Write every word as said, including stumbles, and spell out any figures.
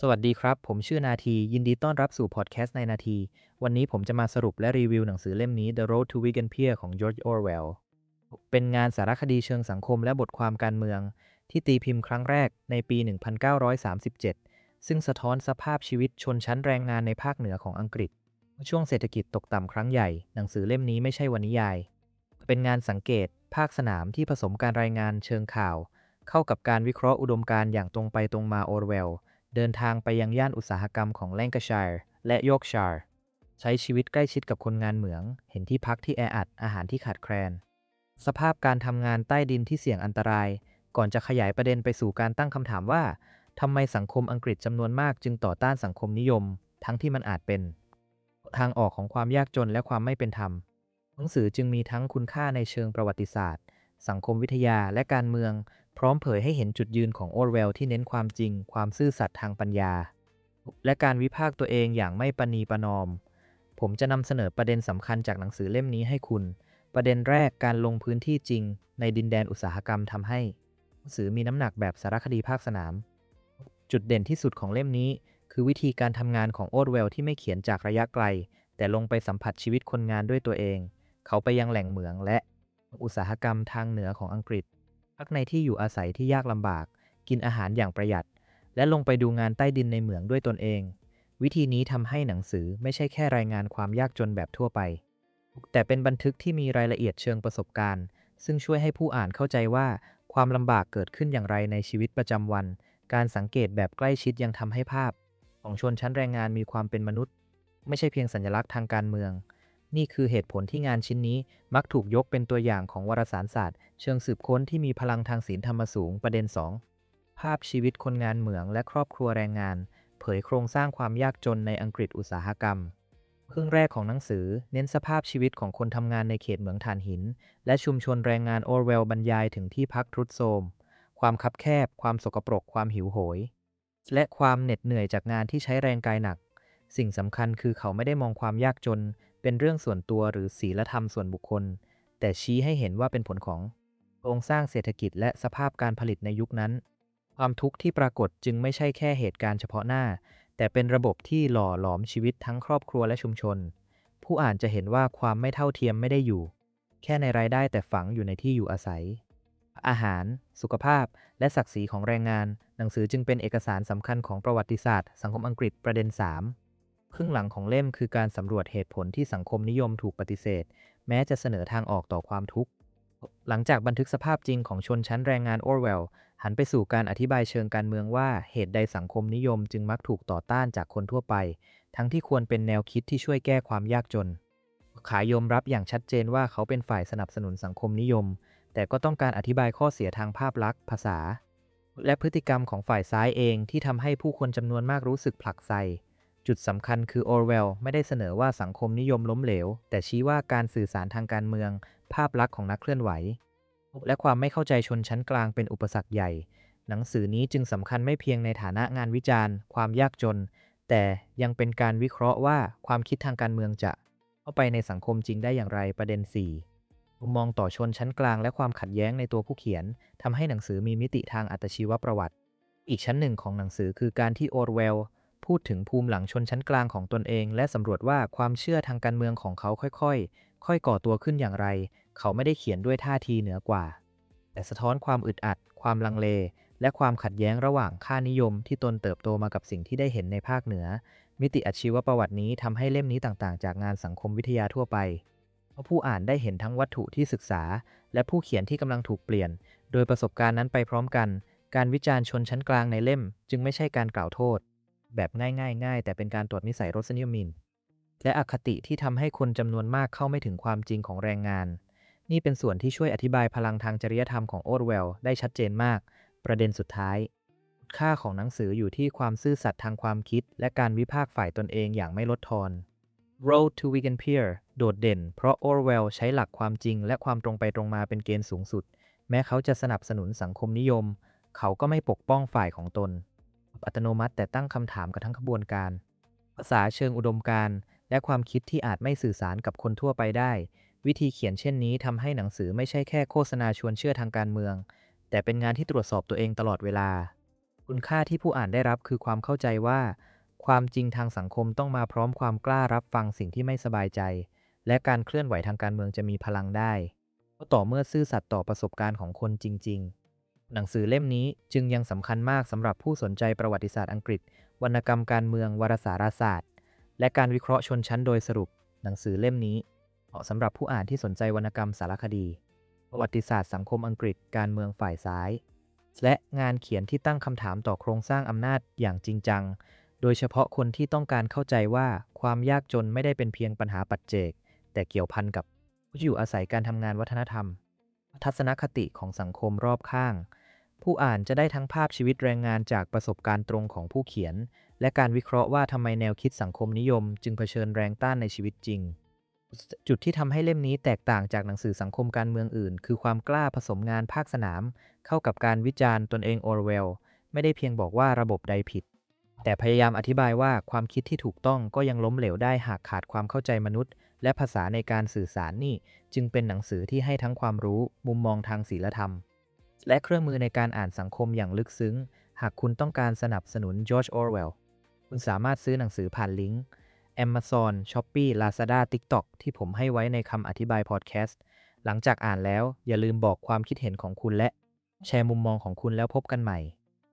สวัสดีครับผมชื่อนาทียินดีต้อนรับสู่พอดแคสต์ในนาทีวันนี้ผมจะมาสรุปและรีวิวหนังสือเล่มนี้ The Road to Vegan Pier ของ George Orwell เป็นงานสารคดีเชิงสังคมและบทความการเมืองที่ตีพิมพ์ครั้งแรกในปี หนึ่งพันเก้าร้อยสามสิบเจ็ด ซึ่งสะท้อนสภาพชีวิตชนชั้นแรงงานในภาคเหนือของอังกฤษช่วงเศรษฐกิจตกต่ำครั้งใหญ่หนังสือเล่มนี้ไม่ใช่วรรณนิยายเป็นงานสังเกตภาคสนามที่ผสมการรายงานเชิงข่าวเข้ากับการวิเคราะห์อุดมการณ์อย่างตรงไปตรงมา Orwellเดินทางไปยังย่านอุตสาหกรรมของแลงคาชัยร์และยอร์กชัยร์ใช้ชีวิตใกล้ชิดกับคนงานเหมืองเห็นที่พักที่แออัดอาหารที่ขาดแคลนสภาพการทำงานใต้ดินที่เสี่ยงอันตรายก่อนจะขยายประเด็นไปสู่การตั้งคำถามว่าทำไมสังคมอังกฤษจำนวนมากจึงต่อต้านสังคมนิยมทั้งที่มันอาจเป็นทางออกของความยากจนและความไม่เป็นธรรมหนังสือจึงมีทั้งคุณค่าในเชิงประวัติศาสตร์สังคมวิทยาและการเมืองพร้อมเผยให้เห็นจุดยืนของโอร์เวลที่เน้นความจริงความซื่อสัตย์ทางปัญญาและการวิพากษ์ตัวเองอย่างไม่ประนีประนอมผมจะนำเสนอประเด็นสำคัญจากหนังสือเล่มนี้ให้คุณประเด็นแรกการลงพื้นที่จริงในดินแดนอุตสาหกรรมทำให้หนังสือมีน้ำหนักแบบสารคดีภาคสนามจุดเด่นที่สุดของเล่มนี้คือวิธีการทำงานของโอร์เวลที่ไม่เขียนจากระยะไกลแต่ลงไปสัมผัสชีวิตคนงานด้วยตัวเองเขาไปยังแหล่งเหมืองและอุตสาหกรรมทางเหนือของอังกฤษพักในที่อยู่อาศัยที่ยากลำบากกินอาหารอย่างประหยัดและลงไปดูงานใต้ดินในเหมืองด้วยตนเองวิธีนี้ทำให้หนังสือไม่ใช่แค่รายงานความยากจนแบบทั่วไปแต่เป็นบันทึกที่มีรายละเอียดเชิงประสบการณ์ซึ่งช่วยให้ผู้อ่านเข้าใจว่าความลำบากเกิดขึ้นอย่างไรในชีวิตประจำวันการสังเกตแบบใกล้ชิดยังทำให้ภาพของชนชั้นแรงงานมีความเป็นมนุษย์ไม่ใช่เพียงสัญลักษณ์ทางการเมืองนี่คือเหตุผลที่งานชิ้นนี้มักถูกยกเป็นตัวอย่างของวารสารศาสตร์เชิงสืบค้นที่มีพลังทางศีลธรรมสูงประเด็นสองภาพชีวิตคนงานเหมืองและครอบครัวแรงงานเผยโครงสร้างความยากจนในอังกฤษอุตสาหกรรมครึ่งแรกของหนังสือเน้นสภาพชีวิตของคนทำงานในเขตเหมืองถ่านหินและชุมชนแรงงานโอร์เวลบรรยายถึงที่พักทรุดโทรมความคับแคบความสกปรกความหิวโหยและความเหน็ดเหนื่อยจากงานที่ใช้แรงกายหนักสิ่งสำคัญคือเขาไม่ได้มองความยากจนเป็นเรื่องส่วนตัวหรือศีลธรรมส่วนบุคคลแต่ชี้ให้เห็นว่าเป็นผลของโครงสร้างเศรษฐกิจและสภาพการผลิตในยุคนั้นความทุกข์ที่ปรากฏจึงไม่ใช่แค่เหตุการณ์เฉพาะหน้าแต่เป็นระบบที่หล่อหลอมชีวิตทั้งครอบครัวและชุมชนผู้อ่านจะเห็นว่าความไม่เท่าเทียมไม่ได้อยู่แค่ในรายได้แต่ฝังอยู่ในที่อยู่อาศัยอาหารสุขภาพและศักดิ์ศรีของแรงงานหนังสือจึงเป็นเอกสารสำคัญของประวัติศาสตร์สังคมอังกฤษประเด็นสาม ครึ่งหลังของเล่มคือการสำรวจเหตุผลที่สังคมนิยมถูกปฏิเสธแม้จะเสนอทางออกต่อความทุกข์หลังจากบันทึกสภาพจริงของชนชั้นแรงงานโอร์เวลหันไปสู่การอธิบายเชิงการเมืองว่าเหตุใดสังคมนิยมจึงมักถูกต่อต้านจากคนทั่วไปทั้งที่ควรเป็นแนวคิดที่ช่วยแก้ความยากจนขายมรับอย่างชัดเจนว่าเขาเป็นฝ่ายสนับสนุนสังคมนิยมแต่ก็ต้องการอธิบายข้อเสียทางภาพลักษณ์ภาษาและพฤติกรรมของฝ่ายซ้ายเองที่ทำให้ผู้คนจำนวนมากรู้สึกผลักไสจุดสำคัญคือโอร์เวลไม่ได้เสนอว่าสังคมนิยมล้มเหลวแต่ชี้ว่าการสื่อสารทางการเมืองภาพลักษณ์ของนักเคลื่อนไหวและความไม่เข้าใจชนชั้นกลางเป็นอุปสรรคใหญ่หนังสือนี้จึงสำคัญไม่เพียงในฐานะงานวิจารณ์ความยากจนแต่ยังเป็นการวิเคราะห์ว่าความคิดทางการเมืองจะเข้าไปในสังคมจริงได้อย่างไรประเด็นสี่มุมมองต่อชนชั้นกลางและความขัดแย้งในตัวผู้เขียนทำให้หนังสือมีมิติทางอัตชีวประวัติอีกชั้นหนึ่งของหนังสือคือการที่โอร์เวลพูดถึงภูมิหลังชนชั้นกลางของตนเองและสำรวจว่าความเชื่อทางการเมืองของเขาค่อยๆค่อยก่อตัวขึ้นอย่างไรเขาไม่ได้เขียนด้วยท่าทีเหนือกว่าแต่สะท้อนความอึดอัดความลังเลและความขัดแย้งระหว่างค่านิยมที่ตนเติบโตมากับสิ่งที่ได้เห็นในภาคเหนือมิติอาชีวประวัตินี้ทำให้เล่มนี้ต่างๆจากงานสังคมวิทยาทั่วไปเพราะผู้อ่านได้เห็นทั้งวัตถุที่ศึกษาและผู้เขียนที่กำลังถูกเปลี่ยนโดยประสบการณ์นั้นไปพร้อมกันการวิจารณ์ชนชั้นกลางในเล่มจึงไม่ใช่การกล่าวโทษแบบง่ายๆง่ายแต่เป็นการตรวจนิสัยรสนิยมมินและอคติที่ทำให้คนจำนวนมากเข้าไม่ถึงความจริงของแรงงานนี่เป็นส่วนที่ช่วยอธิบายพลังทางจริยธรรมของโอร์เวลได้ชัดเจนมากประเด็นสุดท้ายค่าของหนังสืออยู่ที่ความซื่อสัตย์ทางความคิดและการวิพากษ์ฝ่ายตนเองอย่างไม่ลดทอน Road to Vegan Pier โดดเด่นเพราะโอร์เวลใช้หลักความจริงและความตรงไปตรงมาเป็นเกณฑ์สูงสุดแม้เขาจะสนับสนุนสังคมนิยมเขาก็ไม่ปกป้องฝ่ายของตนอัตโนมัติแต่ตั้งคำถามกับทั้งขบวนการภาษาเชิงอุดมการณ์และความคิดที่อาจไม่สื่อสารกับคนทั่วไปได้วิธีเขียนเช่นนี้ทำให้หนังสือไม่ใช่แค่โฆษณาชวนเชื่อทางการเมืองแต่เป็นงานที่ตรวจสอบตัวเองตลอดเวลาคุคุณค่าที่ผู้อ่านได้รับคือความเข้าใจว่าความจริงทางสังคมต้องมาพร้อมความกล้ารับฟังสิ่งที่ไม่สบายใจและการเคลื่อนไหวทางการเมืองจะมีพลังได้ก็ต่อเมื่อซื่อสัตย์ต่อประสบการณ์ของคนจริงๆหนังสือเล่มนี้จึงยังสำคัญมากสำหรับผู้สนใจประวัติศาสตร์อังกฤษวรรณกรรมการเมืองวารสารศาสตร์และการวิเคราะห์ชนชั้นโดยสรุปหนังสือเล่มนี้เหมาะสำหรับผู้อ่านที่สนใจวรรณกรรมสารคดีประวัติศาสตร์สังคมอังกฤษการเมืองฝ่ายซ้ายและงานเขียนที่ตั้งคำถามต่อโครงสร้างอำนาจอย่างจริงจังโดยเฉพาะคนที่ต้องการเข้าใจว่าความยากจนไม่ได้เป็นเพียงปัญหาปัจเจกแต่เกี่ยวพันกับผู้อยู่อาศัยการทำงานวัฒนธรรมทัศนคติของสังคมรอบข้างผู้อ่านจะได้ทั้งภาพชีวิตแรงงานจากประสบการณ์ตรงของผู้เขียนและการวิเคราะห์ว่าทำไมแนวคิดสังคมนิยมจึงเผชิญแรงต้านในชีวิตจริงจุดที่ทำให้เล่มนี้แตกต่างจากหนังสือสังคมการเมืองอื่นคือความกล้าผสมงานภาคสนามเข้ากับการวิจารณ์ตนเองออร์เวลไม่ได้เพียงบอกว่าระบบใดผิดแต่พยายามอธิบายว่าความคิดที่ถูกต้องก็ยังล้มเหลวได้หากขาดความเข้าใจมนุษย์และภาษาในการสื่อสารนี่จึงเป็นหนังสือที่ให้ทั้งความรู้มุมมองทางศีลธรรมและเครื่องมือในการอ่านสังคมอย่างลึกซึ้งหากคุณต้องการสนับสนุนจอร์จออร์เวลคุณสามารถซื้อหนังสือผ่านลิงก์ Amazon, Shopee, Lazada, TikTok ที่ผมให้ไว้ในคำอธิบายพอดแคสต์หลังจากอ่านแล้วอย่าลืมบอกความคิดเห็นของคุณและแชร์มุมมองของคุณแล้วพบกันใหม่